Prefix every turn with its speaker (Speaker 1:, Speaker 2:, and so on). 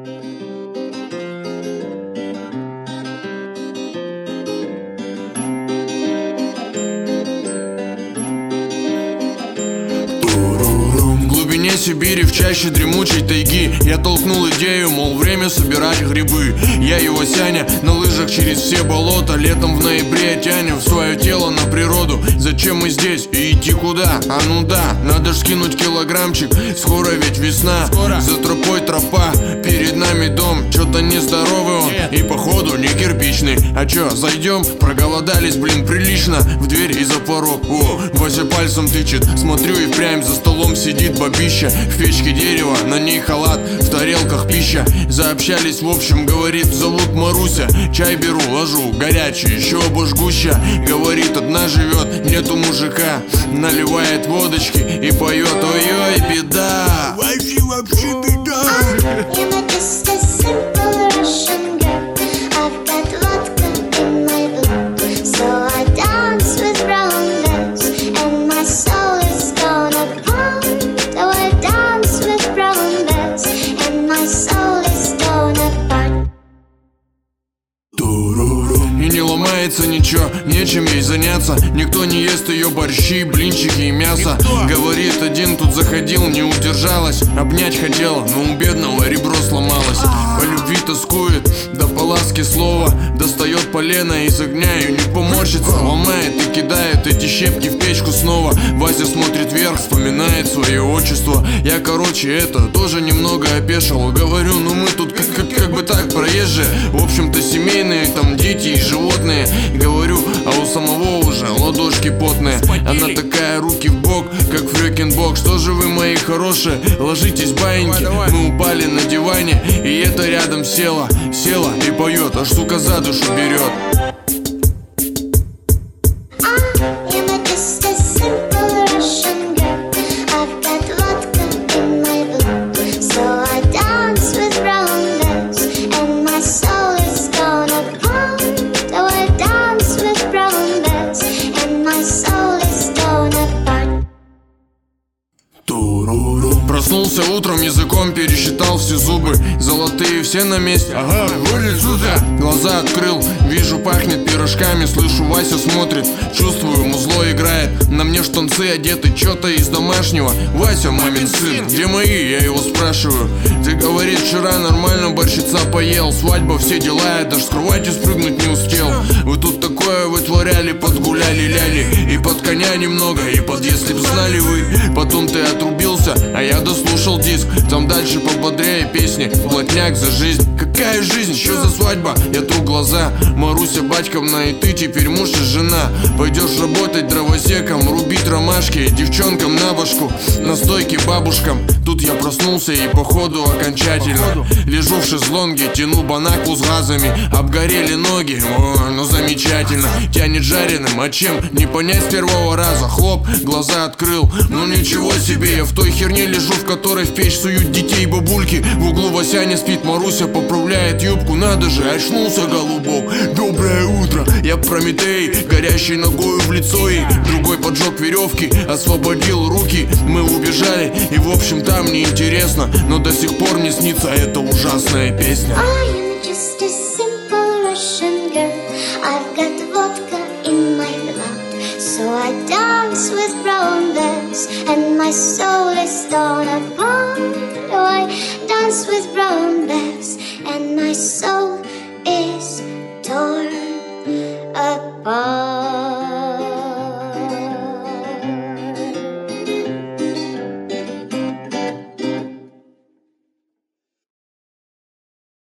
Speaker 1: В глубине Сибири, в чаще дремучей тайги, я толкнул идею, мол, время собирать грибы. Я и Васяня на лыжах через все болота, летом в ноябре тянем свое тело на природу. Зачем мы здесь и идти куда? А ну да, надо ж скинуть килограммчик, скоро ведь весна. За тропой тропа, перед нами дом, чё-то нездоровый он и походу не кирпичный. А чё, зайдем? Проголодались, блин, прилично. В дверь и за порог, о, Вася пальцем тычет. Смотрю и впрямь за столом сидит бабища. В печке дерево, на ней халат, в тарелках пища. Заобщались, в общем, говорит, зовут Маруся. Чай беру, ложу, горячий, еще обожгуща. Говорит, одна живет, нету мужика. Наливает водочки и поет, ой-ой, беда. Вообще беда. И не ломается ничего, нечем ей заняться. Никто не ест ее борщи, блинчики и мясо. Говорит, один тут заходил, не удержалась. Обнять хотела, но у бедного ребро сломалось. По любви тоскует, да по ласке слова. Достает полено из огня и не поморщится. Ломает и кидает эти щепки в печку снова. Вася смотрит вверх, вспоминает свое отчество. Я, короче, это тоже немного опешил. Говорю, ну мы тут как бы так проезжие. В общем-то семейные, там дети и животные. Говорю, а у самого уже ладошки потные. Она такая, руки в бок, как фрёкинбок. Что же вы, мои хорошие, ложитесь, баиньки. Мы упали на диване, и это рядом села и поет, аж сука за душу берет. Проснулся утром, языком пересчитал все зубы. Золотые все на месте, ага, выходит сюда. Глаза открыл, вижу, пахнет пирожками. Слышу, Вася смотрит, чувствую, музло играет. На мне штанцы одеты, чё-то из домашнего. Вася, мамин сын, где мои? Я его спрашиваю. Ты, говорит, вчера нормально борщица поел. Свадьба, все дела, я даже с кровати спрыгнуть не успел. Вы тут такое вытворяли, подгуляли, ляли. И под коня немного, и под если б знали вы. Потом ты отрубился, а я дослушал диск. Там дальше пободрее песни. Блатняк за жизнь. Какая жизнь? Что за свадьба? Я тру глаза. Маруся Батьковна, и ты теперь муж и жена. Пойдешь работать дровосеком, рубить ромашки девчонкам на башку, на стойке бабушкам. Тут я проснулся и походу окончательно лежу в шезлонге, тяну банаку с газами. Обгорели ноги, о, ну замечательно. Тянет жареным, а чем? Не понять с первого раза. Хлоп, глаза открыл. Ну ничего себе, я в той херне лежу, в которой в печь суют детей бабульки. В углу Васяня спит, Маруся поправляет юбку. Надо же, очнулся голубок. Доброе утро, я Прометей, горящий ногою в лицо. И другой поджег веревки, освободил руки. Мы убежали, и в общем там неинтересно, но до сих пор не снится эта ужасная песня.
Speaker 2: So I dance with brown bears, and my soul is torn apart. Oh, I dance with brown bears, and my soul is torn apart.